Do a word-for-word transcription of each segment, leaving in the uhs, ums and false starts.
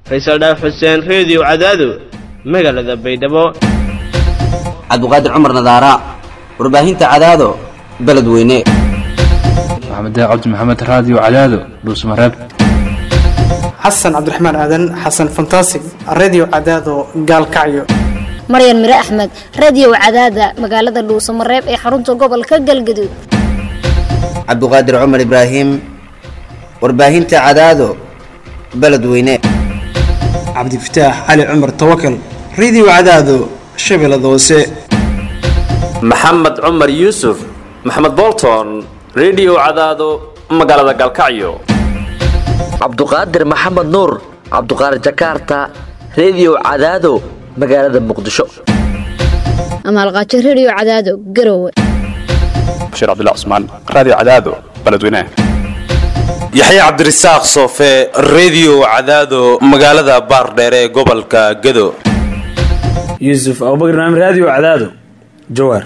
Faysal Dhaaf Xuseen Radio Cadaado magaalada Baydhabo. Cabduqaadir Cumar Nadaara warbaahinta Cadaado beledweyne. Maxamed Cabdi Maxamed Radio Cadaado Dhuusmareeb. Xasan Cabdiraxmaan Aadan Xasan Fantastic Radio Cadaado Gaalkacyo. Maryan Mire Axmed Radio Cadaada magaalada Dhuusmareeb ee xarunta gobolka Galgaduud. Cabduqaadir Cumar Ibraahim warbaahinta Cadaado beledweyne. Cabdi Fataax Ali Cumar Tawakkal Radio Cadaado Shabeellada Hoose. Maxamed Cumar Yuusuf Maxamed Bolton Radio Cadaado magaalada Galkacyo. Cabduqaadir Maxamed Nuur Cabduqaadir Jakarta Radio Cadaado magaalada Muqdisho. Amal Qaaci Radio Cadaado Garowe. Bashir Abdullah Usman Radio Cadaado beledweyne. Yaxya Cabdirasaaq Soofe Radio Cadaado magaalada Baardheere ee gobolka Gado. Yusuf Abubakar Naam Radio Cadaado Jowhar.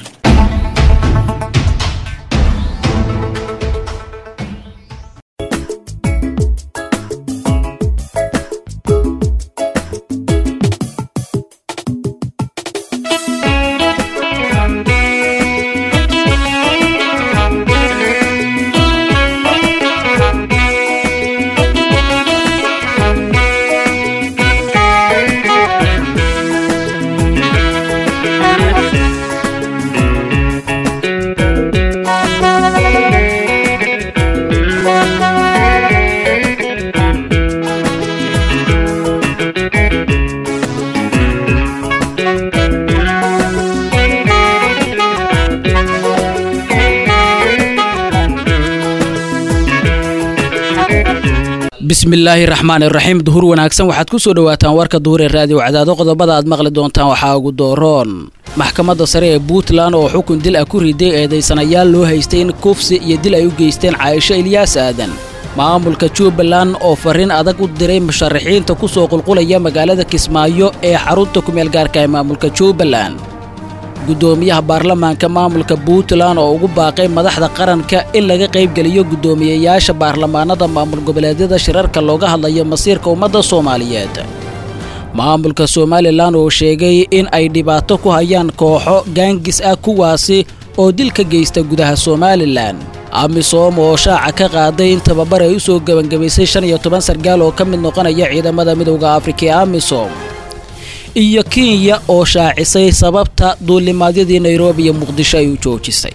bismillaahi raxmaani raxiim duhur wanaagsan waxaad ku soo dhawaataan warka duhur ee raadiyo Cadaado qodobada aad maqli doontaan waxaa ugu dooroon maxkamadda sare ee Puntland oo xukun dil ah ku riday eedeysanayaal loo haystay in kufsi iyo dil ay u geysteen Caaisha Ilyaas Aadan maamulka Jubbaland oo fariin adag u diray musharaxiinta ku soo qulqulaya magaalada Kismaayo ee xarunta ku meel gaarka ah maamulka Jubbaland gudoomiyaha baarlamaanka maamulka Puntland oo ugu baaqay madaxda qaranka in laga qayb galiyo gudoomiyayaasha baarlamaanada maamul goboleedyada shirarka looga hadlayo masiirka ummadda Soomaaliyeed maamulka Somaliland oo sheegay in ay dhibaato ku hayaan kooxo gaangis ah kuwaasi oo dil ka geysta gudaha Somaliland amisom oo shaaca ka qaaday in tababar ay u soo gabangabaysay shan iyo toban sargaal oo ka mid noqonaya ciidamada midowga Afrika ee amisom iyo Kenya oo shaacisay sababta duulimaadyadii Nairobi iyo Muqdisho ay u joojisay.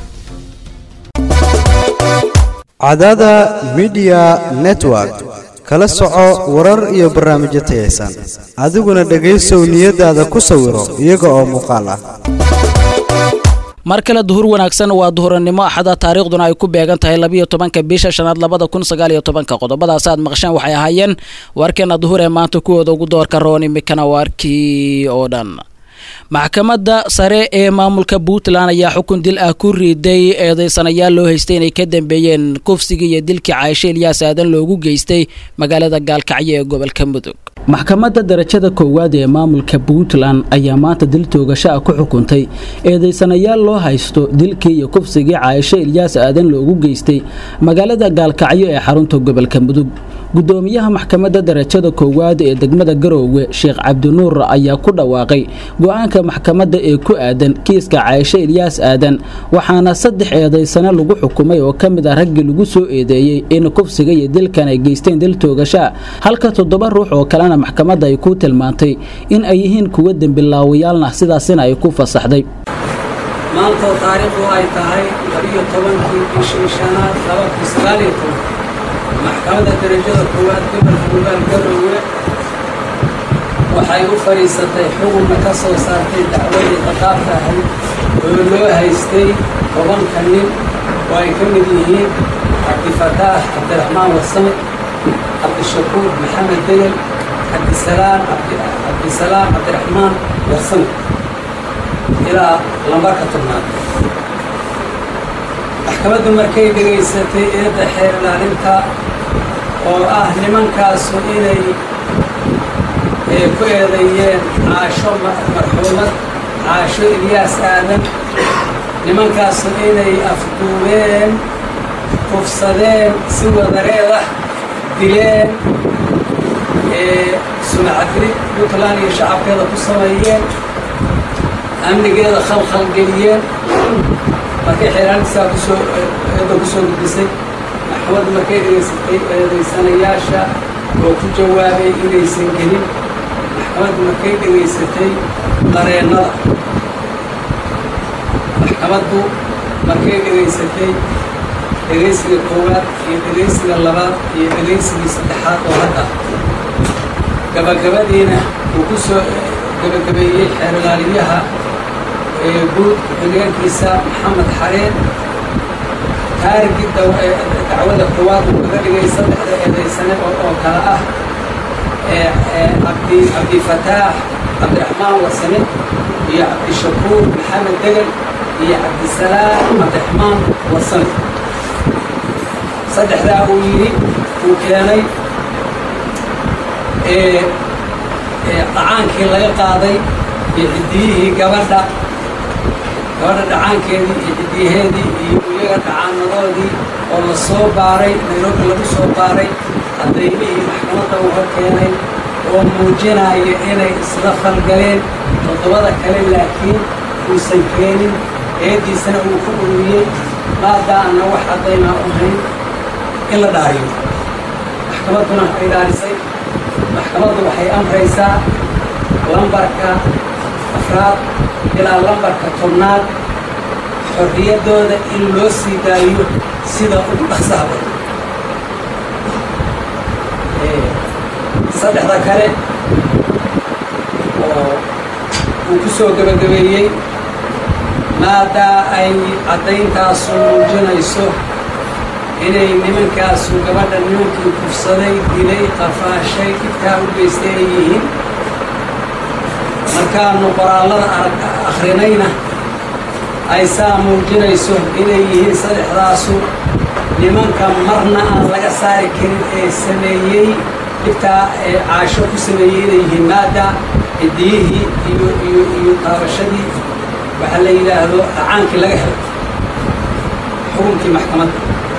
Cadaada Media Network kala soco warar iyo barnaamijyo tayeysan adiguna dhageysow niyadaada ku sawiro iyaga oo muuqaal ah. markale duhur wanaagsan waa duhurnimo axada taariikhduna ay ku beegan tahay laba iyo tobanka bisha shanaad labada kun sagaal iyo toban qodobadaas aad maqashaan waxay ahaayeen warkeena duhur ee maanta kuwooda ugu doorka rooni mikana warkii oo dhan maxkamadda sare ee maamulka Puntland ayaa xukun dil ah ku riday eedeysanayaal loo haystay inay ka dambeeyeen kufsiga iyo dilkii Caaisha Ilyaas Aadan loogu geystay magaalada Gaalkacyo ee gobolka Mudug maxkamadda darajada koowaad ee maamulka Puntland ayaa maanta dil toogasho ku xukuntay eedeysanayaal loo haysto dilkii iyo kufsigii Caaisha Ilyaas Aadan loogu geystay magaalada Gaalkacyo ee xarunta gobolka Mudug gudoomiyaha maxkamadda darajada koowaad ee degmada Garowe Sheekh Cabdinuur ayaa ku dhawaaqay go'aanka maxkamadda ee ku aadan kiiska Caaisha Ilyaas Aadan waxaana saddex eedeysana lagu xukumay oo kamid ah rag lagu soo eedeeyay in kufsiga iyo dilkan ay geysteen dil toogasho halka toddoba ruux oo kalena maxkamadda ay ku tilmaantay in ay yihiin kuwa dambiilaawayaalna sidaasina ay ku fasaxday maanta taariikhdu ay tahay laba iyo tobankii bishii shanaad laba kun sagaal iyo toban maxkamadda darajada koowaad gobolka Garowe waxay u fariisatay xukunka ka soo saartay dacwadii qadaafka ahayd oo loo haystay tobanka nin oo ay ka mid yihiin Cabdi Fataax Cabdiraxmaan Warsame Cabdishakuur Maxamed Degel Cabdisalaam Cabdisalaam Cabdiraxmaan Warsame ilaa lambarka tobnaad maxkamaddu markay dhageysatay eedda xeer ilaalinta oo ah nimankaasu inay ku eedeeyeen Caasho marxuumad Caasho Ilyaas Aadan nimankaasu inay afduubeen kufsadeen si wadareed ah dileen sumcadrid puntland iyo shacabkeeda ku sameeyeen amnigeeda khalkhal geliyeen markay xeeraantisaa kusoo eedda kusoo gudbisay maxkamaddu markay dhegaysatay eedaysanayaasha oo ku jawaabay inaysan gelin maxkamaddu markay dhegaysatay qareennada maxkamaddu markay dhegaysatay dhegaysiga koowaad iyo dhegaysiga labaad iyo dhegaysigii saddexaad oo hadda gabagabadiina uu ku soo gabagabeeyey xeerlaaliyaha guud ku-xigeenkiisa maxamed xareen taarigii dacwada koowaad uu kaga dhigay saddexda eedaysane oo kale ah cabdi cabdifataax cabdiraxmaan wasame iyo cabdishakuur maxamed degel iyo cabdisalaam cabdiraxmaan wasame saddexdaa uu yidhi uu keenay dhacaankii laga qaaday iyo xiddiyihii gabadha gabadha dhacaankeedii iyo xiddiyaheedii iyo iyaga dhacaanadoodii oo la soo baaray nairobi lagu soo baaray caddaymihii maxkamadda uu hor keenay oo muujinaya inay isla falgaleen toddobada kale laakiin uusan keenin eeddiisana uu ku ururiyey maadaana wax caddaynaa u hayn in la dhaariyo maxkamadduna ay dhaarisay maxkamaddu waxay amraysaa lambarka afraad ilaa lambarka tobnaad xorriyaddooda in loo sii daayo sida ugu dhaqsaha badan saddexda kale oo uu ku soo gabagabeeyey maadaa ay caddayntaasu muujinayso inay nimankaasu gabadha nimankii kufsaday dilay qafaashay dhibkaa u geystay ay yihiin markaanu qoraallada arag akhrinayna ay saa muujinayso inay yihiin saddexdaasu nimanka marna aan laga saari karin ee sameeyey dhibtaa ee caasho ku sameeyey inay yihiin maada ciddiyihii iyo iyo iyo taabashadii waxaa la yidhaahdo dhacaankii laga helay xukunkii maxkamadda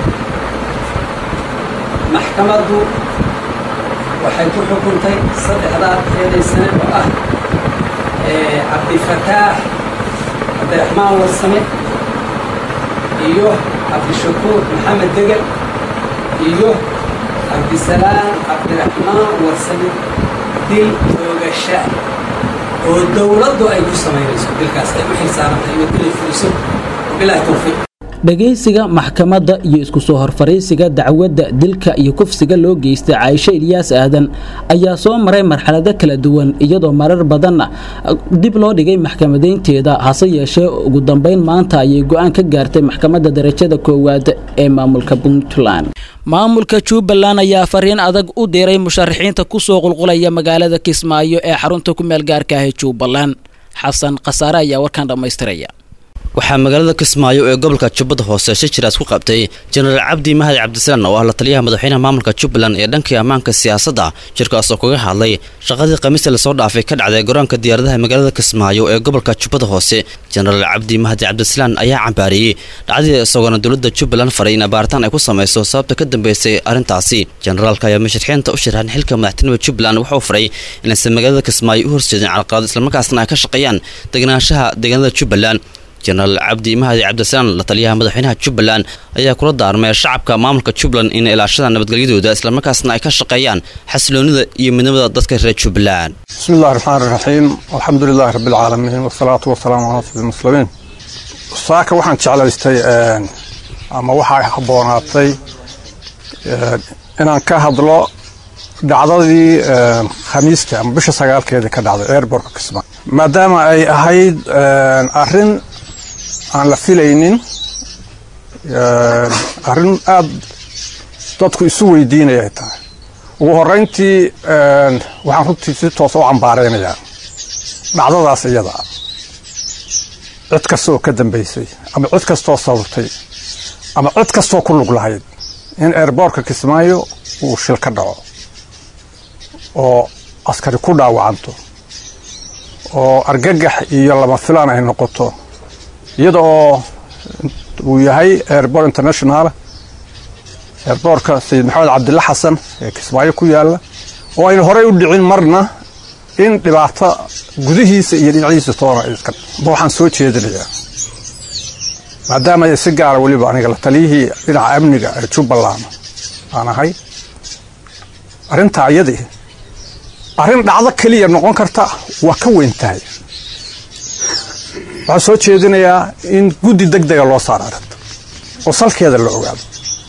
maxkamaddu waxay ku xukuntay saddexdaa eedaysane oo ah cabdifataax cabdiraxmaan warsame iyo cabdishakuur maxamed degel iyo cabdisalaam cabdiraxmaan warsame dil oogasha oo dowladdu ay ku samaynayso dilkaas ay u xilsaarantay iyo dilay fuliso bilaahi tawfiiq dhageysiga maxkamadda iyo isku soo horfariisiga dacwadda dilka iyo kufsiga loo geystay Caaisha Ilyas Aadan ayaa soo maray marxalado kala duwan iyadoo marar badan dib loo dhigay maxkamadeynteeda hase yeeshee ugu dambeyn maanta ayay go'aan ka gaartay maxkamadda darajada koowaad ee maamulka Puntland maamulka Jubbaland ayaa fariin adag u diray musharaxiinta ku soo qulqulaya magaalada Kismaayo ee xarunta ku meel gaarka ah ee Jubbaland Xasan Qasaare ayaa warkan dhamaystiraya waxaa magaalada Kismaayo ee gobolka Jubbada Hoose shijiraas ku qabtay General Cabdi Mahdi Cabdisalaan oo ah la taliyaha madaxweynaha maamulka Jubbaland ee dhanka ammaanka siyaasadda shirkaas oo kaga hadlay shaqadii khamiista la soo dhaafay ka dhacday garoonka diyaaradaha magaalada Kismaayo ee gobolka Jubbada Hoose General Cabdi Mahdi Cabdisalaan ayaa cambaariyay dhacdii isagoo dowladda Jubbaland faray in baaritaan ay ku sameyso sababta ka dambeysay arrintaasi generalka ayaa musharaxiinta u sharaxan xilka madaxtinimada Jubbaland waxa uu faray in ay magaalada Kismaayo u horseedeen caqabad isla markaasna ay ka shaqeeyaan deganaanshaha deegaanada Jubbaland General Cabdi Mahdi Cabdisalaan la taliyaha madaxweynaha Jubbaland ayaa kula daarmay shacabka maamulka Jubbaland in ilaashada nabadgelyadooda isla markaasna ay ka shaqeeyaan xasiloonida iyo midnimada dadka reer Jubbaland Bismillahir Rahmanir Rahiim Alhamdulillahi Rabbil Alamin wassalatu wassalamu ala sayyidil muslimiin saaka waxaan jeclaystay ama waxa haboonaatay inaan ka hadlo dhacdadii khamiista ama bisha sagaalkeeda ka dhacday airport Kismaayo maadaama ay ahayd arrin aan la filaynin arrin aad dadku isu weydiinayay tahay ugu horreyntii waxaan runtii si toos u cambaareynaya dhacdadaas iyada cid kasta oo ka dambeysay ama cid kastoo sababtay ama cid kastoo ku lug lahayd in airportka Kismaayo uu shil ka dhaco oo askari ku dhaawacanto oo argagax iyo lama filaan ay noqoto iyadoo uu yahay airport international airportka Sayid Maxamed Cabdilla Xasan ee Kismaayo ku yaala oo ayna horey u dhicin marna in dhibaato gudihiisa iyo dhinaciisa toona iska waxaan soo jeedinayaa maadaama ay si gaara weliba aniga la taliyihii dhinaca amniga ee Jubbaland aan ahay arrinta iyadii arrin dhacdo kaliya noqon karta waa ka weyn tahay waxaan soo jeedinayaa in guddi degdega loo saaro arrinta oo salkeeda la ogaado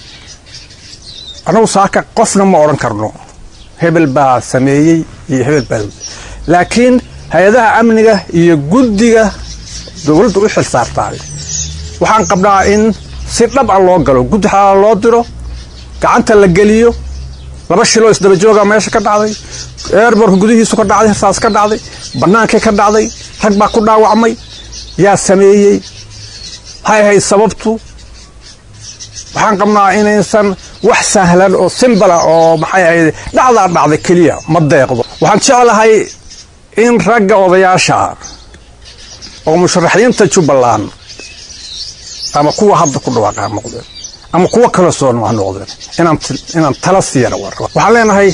anagu saaka qofna ma oran karno hebel baa sameeyay iyo hebel baa laakiin hay'adaha amniga iyo guddiga dawladdu u xil saartay waxaan qabnaa in si dhab ah loo galo guddi xalal loo diro gacanta la geliyo laba shilo isdaba jooga meesha ka dhacday airport gudihiisu ka dhacday saas ka dhacday banaanka ka dhacday rag baa ku dhaawacmay yaa sameeyay hay hay sababtu waxaan qabnaa inaysan wax sahlan oo simple oo maxay ahayd dhacda dhacday kaliya ma deeqdo waxaan jeclahay in ragga odayaasha oo musharaxiinta Jubbaland ama kuwa hadda ku dhawaaqay noqdeen ama kuwa kala soo noqdeen inaan inaan tala siiyana waxaan leenahay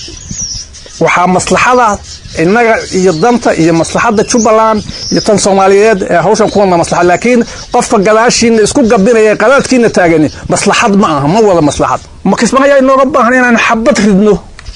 waxa maslaxada inaga iyo danta iyo maslaxada Jubbaland iyo tan Soomaaliyeed ee hawshan ku wada maslaxad laakiin qofka gadaashiina isku gabinaya qadaadkiina taagan maslaxad ma aha ma wada maslaxad ma kismaya inoo baahan inaan xabad ridno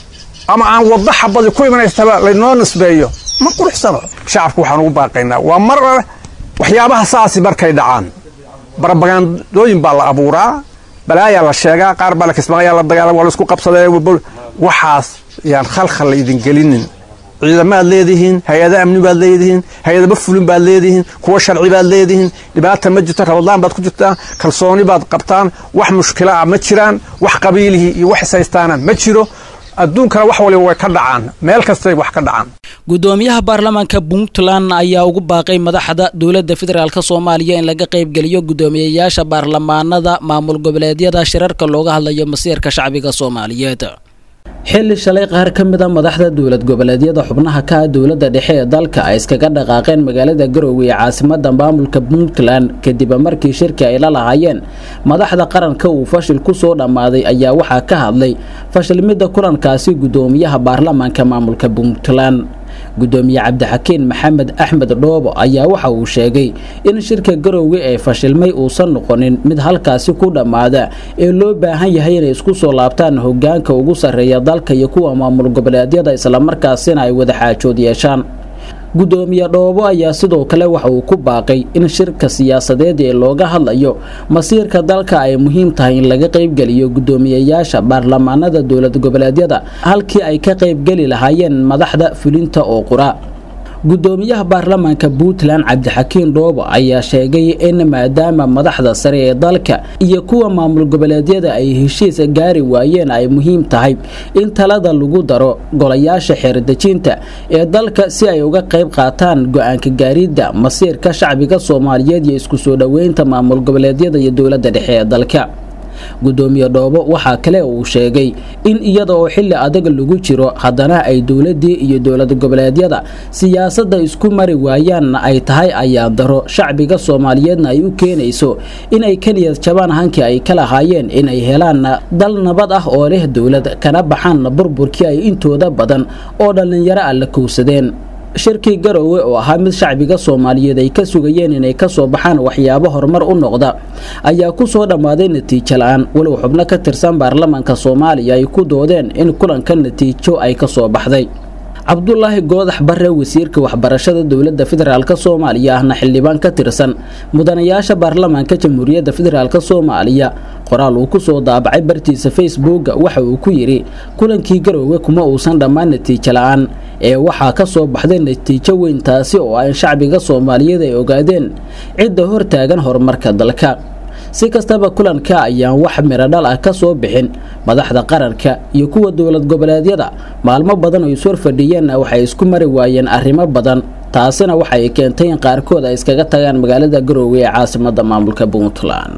ama aan wada xabad ku imanaysta la inoo nisbeeyo ma quruxsano shacabku waxaan ugu baaqaynaa waa mar waxyaabaha saasi markay dhacaan barabagandooyin baa la abuuraa balaaya la sheegaa qaar baa la kismaya la dagaalamo wala isku qabsaday waxaas yaan khalkhal idin gelinin ciidamada leedihiin hay'adaha amni baad leedihiin hay'adaha fulin baad leedihiin kuwa sharci baad leedihiin dhibaato ma jirto Ramadaan baad ku jirtaa kalsooni baad qabtaan wax mushkila ah ma jiraan wax qabiilihi iyo wax saystaana ma jiro adduunkana wax waliba way ka dhacaan meel kasta wax ka dhacaan gudoomiyaha baarlamaanka Puntland ayaa ugu baaqay madaxda dawladda federaalka Soomaaliya in laga qayb galiyo gudoomiyayaasha baarlamaanada maamul goboleedyada shirarka looga hadlayo masiirka shacbiga Soomaaliyeed xilli shalay qaar ka mid ah madaxda dawlad goboleedyada xubnaha ka ah dawladda dhexe ee dalka ay iskaga dhaqaaqeen magaalada Garowe ee caasimadda maamulka Puntland kadib markii shirka ay la lahaayeen madaxda qaranka uu fashil ku soo dhamaaday ayaa waxa ka hadlay fashilmida kulankaasi gudoomiyaha baarlamaanka maamulka Puntland gudoomiye Cabdixakiin Maxamed Axmed Dhoobo ayaa waxa uu sheegay in shirka Garowe ee fashilmay uu san noqonin mid halkaasi ku dhamaada ee loo baahan yahay inay isku soo laabtaan hoggaanka ugu sareeya dalka iyo kuwa maamul goboleedyada isla markaasina ay wada xaajood yeeshaan gudoomiye Dhoobo ayaa sidoo kale waxa uu ku baaqay in shirka siyaasadeed ee looga hadlayo masiirka dalka ay muhiim tahay in laga qayb galiyo gudoomiyayaasha baarlamaanada dawlad goboleedyada halkii ay ka qayb gali lahaayeen madaxda fulinta oo qura gudoomiyaha baarlamaanka Puntland Cabdixakiin Dhoobo ayaa sheegay in maadaama madaxda sare ee dalka iyo kuwa maamul goboleedyada ay heshiis gaari waayeen ay muhiim tahay in talada lagu daro golayaasha xeerdejinta ee dalka si ay uga qayb qaataan go'aanka gaaridda masiirka shacbiga Soomaaliyeed iyo isku soo dhaweynta maamul goboleedyada iyo dawladda dhexe ee dalka gudoomiye Dhoobo waxa kale uu sheegay in iyada oo xilli adag lagu jiro haddana ay dawladii iyo dawlad goboleedyada siyaasadda isku mari waayaan ay tahay ayaa daro shacbiga Soomaaliyeedna ay u keenayso inay kaliya jabaan hanki ay kala haayeen inay helaan dal nabad ah oo leh dawlad kana baxaan burburkii ay intooda badan oo dhalinyaro ah la kowsadeen shirkii Garowe oo ahaa mid shacbiga Soomaaliyeed ay ka sugayeen inay ka soo baxaan waxyaabo horumar u noqda ayaa ku soo dhamaaday natiijo la'aan walow xubno ka tirsan baarlamaanka Soomaaliya ay ku doodeen in kulanka natiijo ay ka soo baxday Cabdullaahi Goodax Barre wasiirka waxbarashada dawladda federaalka Soomaaliya ahna xildhibaan ka tirsan mudanayaasha baarlamaanka Jamhuuriyadda Federaalka Soomaaliya qoraal uu ku soo daabacay bartiisa Facebook waxa uu ku yiri kulankii Garowe kuma uusan dhamaan natiijo la'aan ee waxa ka soo baxday natiijo weyn taasi oo ay shacbiga Soomaaliyeed ay ogaadeen cid hor taagan horumarka dalka si kastaba kulanka ayaan wax miro dhal ah ka soo bixin madaxda qaranka iyo kuwa dawlad goboleedyada maalmo badan oo soo fadhiyeen waxay isku mari waayeen arrimo badan taasina waxay keentay in qaarkood ay iskaga tagaan magaalada Garowe ee caasimadda maamulka Puntland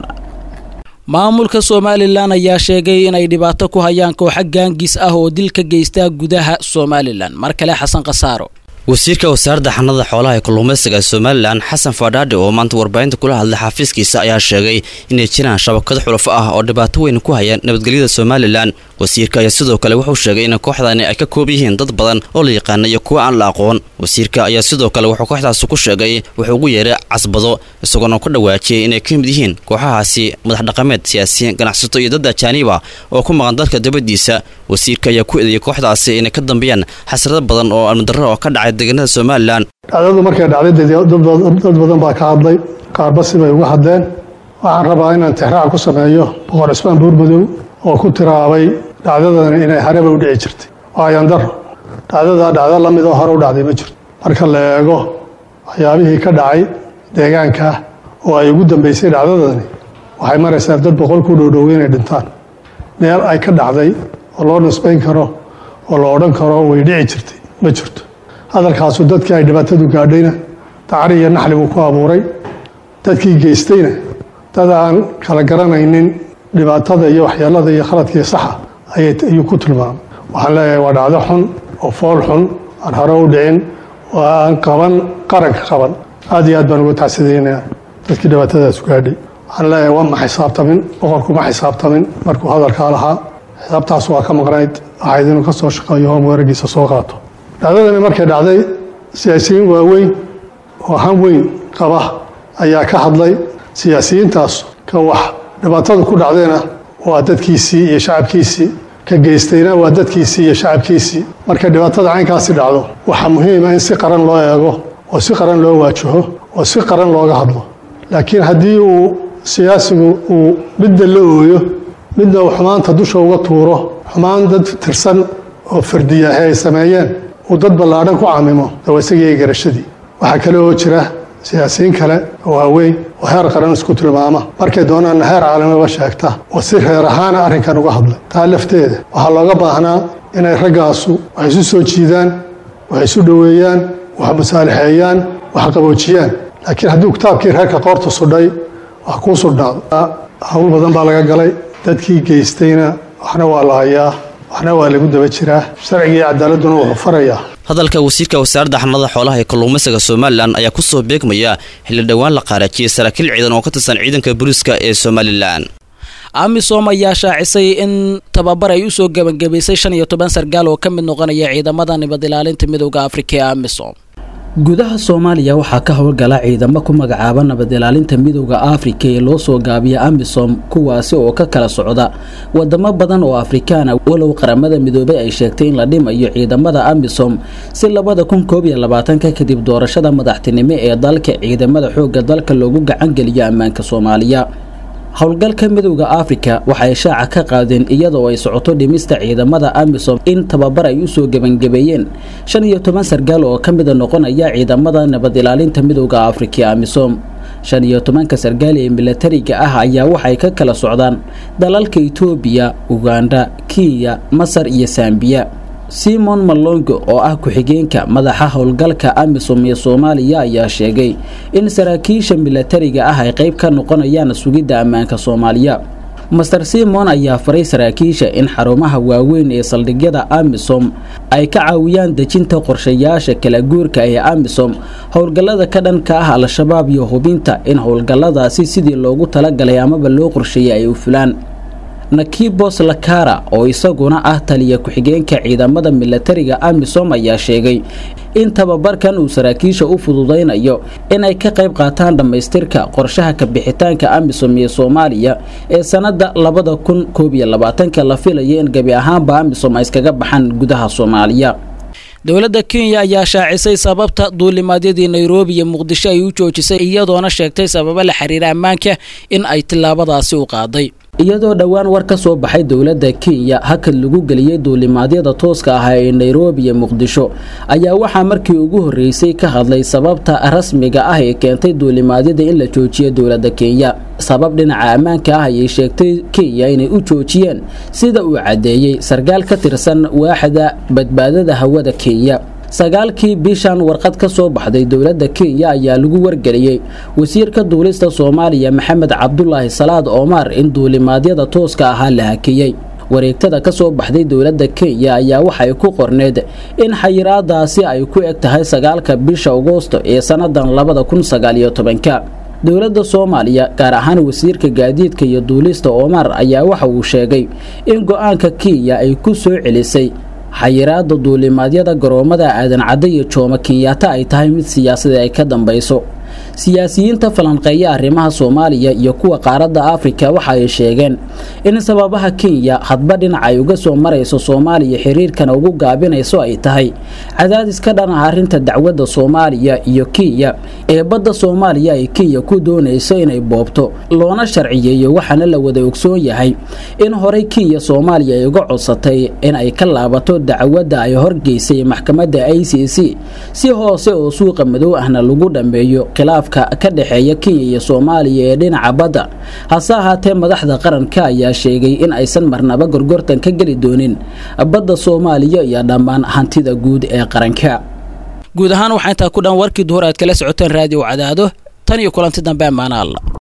maamulka Somaliland ayaa sheegay in ay dhibaato ku hayaan koox gaangis ah oo dil ka geysta gudaha Somaliland markale Xasan Qasaaro wasiirka wasaaradda xanaanada xoolaha ee kalluumaysiga Somaliland Xasan Fadade oo maanta warbaahinta kula hadlay xafiiskiisa ayaa sheegay in ay jiraan shabakad xulaf ah oo dhibaato weyn ku haya nabadgelyada Somaliland wasiirka ayaa sidoo kale wuxuu sheegay in kooxdani ay ka koob yihiin dad badan oo la yaqaana iyo kuwa aan la aqoon wasiirka ayaa sidoo kale wuxuu kooxdaasi ku sheegay wuxuu ugu yeeray casbado isagoona ku dhawaajiyay inay ka mid yihiin kooxahaasi madax dhaqameed siyaasiyiin ganacsato iyo dad ajaaniba oo ku maqan dalka dibadiisa wasiirka ayaa ku eedeeyay kooxdaasi inay ka dambeeyaan xasrado badan oo almadarro oo ka dhacay deegaanada Soomaaliland dhacdadu markay dhacday dad badan baa ka hadlay qaarba si bay uga hadleen waxaan rabaa inaan tixraac ku sameeyo boqor Cismaan Buurmadow oo ku tiraabay dhacdadan inay haraba u dhici jirtay waayan dar dhacdada dhacdo la mid oo hore u dhacday ma jirto marka la eego waxyaabihii ka dhacay deegaanka oo ay ugu dambeysay dhacdadani waxay maraysaa dad boqol ku dhow dhow inay dhintaan meel ay ka dhacday oo loo nisbayn karo oo la odhan karo way dhici jirtay ma jirto hadalkaasu dadkii ay dhibaatadu gaadhayna dacri iyo naxli buu ku abuuray dadkii geystayna dad aan kala garanaynin dhibaatada iyo waxyeelada iyo khaladkii saxa ayuu ku tilmaamay waxaan leeyahay waa dhacdo xun oo fool xun aan hore u dhicin oo aan qaban qaranka qaban aad iyo aad baan uga tacsidaynaya dadkii dhibaatadaas gaadhay waxaan leeyahay waa ma xisaabtamin boqorku ma xisaabtamin markuu hadalkaa lahaa xisaabtaas waa ka maqnayd waxayd inuu ka soo shaqeeyo hoom weeragiisa soo qaato dhacdadani markay dhacday siyaasiyiin waaweyn oo han weyn qaba ayaa ka hadlay siyaasiyiintaas ka wax dhibaatada ku dhacdayna waa dadkiisii iyo shacabkiisii ka geystayna waa dadkiisii iyo shacabkiisii marka dhibaatada caynkaasi dhacdo waxaa muhiima in si qaran loo eego oo si qaran loo waajaho oo si qaran looga hadlo laakiin haddii uu siyaasigu uu midna la ooyo midna uu xumaanta dusha uga tuuro xumaan dad tirsan oo fardiyahe ay sameeyeen uu dad ballaadhan ku caamimo waa isagii garashadii waxaa kale oo jira siyaasiyiin kale oo waaweyn oo heer qaran isku tilmaama markay doonaanna heer caalamiba sheegta oo si reer ahaana arrinkan uga hadlay taa lafteeda waxaa looga baahnaa inay raggaasu wax isu soo jiidaan wax isu dhoweeyaan wax masaalixeeyaan wax qaboojiyaan laakiin hadduu kitaabkii reerka qoorta sudhay wax kuu sudhaado hawl badan baa laga galay dadkii geystayna waxna waa la hayaa waxna waa lagu daba jiraa sharciga iyo cadaaladuna wuxuu farayaa hadalka wasiirka wasaaradda xanaanada xoolaha ee kalluumaysiga Soomaaliland ayaa ku soo beegmaya xilli dhawaan la qaarajiyay saraakiil ciidan oo ka tirsan ciidanka booliska ee Soomaaliland amisom ayaa shaacisay in tababar ay u soo gabagabaysay shan iyo toban sargaal oo ka mid noqonaya ciidamada nabad ilaalinta midowga Afrika ee amisom gudaha Soomaaliya waxaa ka howlgala ciidamo ku magacaaba nabad ilaalinta midowga Afrika ee loo soo gaabiyo amisom kuwaasi oo ka kala socda wadamo badan oo Afrikaan ah walow qaramada midoobay ay sheegtay in la dhimayo ciidamada amisom si labada kun koob iyo labaatan ka kadib doorashada madaxtinimo ee dalka ciidamada xoogga dalka loogu gacan geliyo ammaanka Soomaaliya howlgalka midowga Afrika waxay shaaca ka qaadeen iyadoo ay socoto dhimista ciidamada amisom in tababar ay u soo gabangabeeyeen shan iyo toban sargaal oo ka mid noqonaya ciidamada nabad ilaalinta midowga Afrika amisom shan iyo toban ka sargaal ee militariga ah ayaa waxay ka kala socdaan dalalka Itoobiya, Uganda, Kenya, Masar iyo Zambia Simon Malongo oo ah ku-xigeenka madaxa howlgalka amisom ee Soomaaliya ayaa sheegay in saraakiisha militariga ah ay qayb ka noqonayaan sugidda ammaanka Soomaaliya Master Simon ayaa faray saraakiisha in xarumaha waaweyn ee saldhigyada amisom ay ka caawiyaan dejinta qorshayaasha kala guurka ee amisom howlgallada ka dhanka ah al-shabaab iyo hubinta in howlgalladaasi sidii loogu talagalay amaba loo qorsheeyay ay u fulaan Nakibos Lakara oo isaguna ah taliye ku-xigeenka ciidamada militariga amisom ayaa sheegay in tababarkan uu saraakiisha u fududeynayo inay ka qayb qaataan dhamaystirka qorshaha ka bixitaanka amisom ee Soomaaliya ee sanada labada kun koob iyo labaatan ka la filayo in gabi ahaanba amisom ay iskaga baxaan gudaha Soomaaliya dowladda Kenya ayaa shaacisay sababta duulimaadyadii Nairobi iyo Muqdisho ay u joojisay iyadoona sheegtay sabab la xiriira ammaanka in ay tilaabadaasi u qaaday iyadoo dhawaan war ka soo baxay dowladda Kenya hakad lagu galiyay duulimaadyada tooska ah ee Nairobi iyo Muqdisho ayaa waxa markii ugu horeysay ka hadlay sababta rasmiga ah ee keentay duulimaadyada in la joojiyo dowladda Kenya sabab dhinaca ammaanka ah ay sheegtay Kenya inay u joojiyeen sida uu cadeeyay sargaal ka tirsan waaxda badbaadada hawada Kenya sagaalkii bishan warqad ka soo baxday dowladda Kenya ayaa lagu wargeliyay wasiirka duulista Soomaaliya Maxamed Cabdullaahi Salaad Omar in duulimaadyada tooska ah la hakiyay wareegtada ka soo baxday dowladda Kenya ayaa waxay ku qorneed in xayiraadaasi ay ku eg tahay sagaalka bisha Agoosto ee sanadan labada kun sagaal iyo toban dowladda Soomaaliya gaar ahaan wasiirka gaadiidka iyo duulista Omar ayaa waxa uu sheegay in go'aanka Kenya ay ku soo celisay xayiraadda duulimaadyada garoomada aadan cadde iyo Jomo Kenyatta ay tahay mid siyaasadeed ay ka dambayso. siyaasiyiinta falanqeeya arrimaha Soomaaliya iyo kuwa qaaradda Afrika waxa ay sheegeen in sababaha Kenya hadba dhinac ay uga soo marayso Soomaaliya xiriirkan ugu gaabinayso ay tahay cadaadis ka dhan ah arrinta dacwadda Soomaaliya iyo Kenya ee badda Soomaaliya ay Kenya ku doonayso inay boobto loona sharciyeeyo waxaana la wada ogsoon yahay in horey Kenya Soomaaliya ay uga codsatay in ay ka laabato dacwadda ay horgeysay maxkamadda I C C si hoose oo suuqa madow ahna lagu dhameeyo khilaafka ka dhaxeeya Kenya iyo Soomaaliya ee dhinaca badda. hase ahaatee madaxda qaranka ayaa sheegay in aysan marnaba gorgortan ka gali doonin badda Soomaaliya iyo dhammaan hantida guud ee qaranka. guud ahaan waxaa intaa ku dhan warkii duhur aad kala socoteen raadiyo Cadaado tan iyo kulanti dambe maana Allah.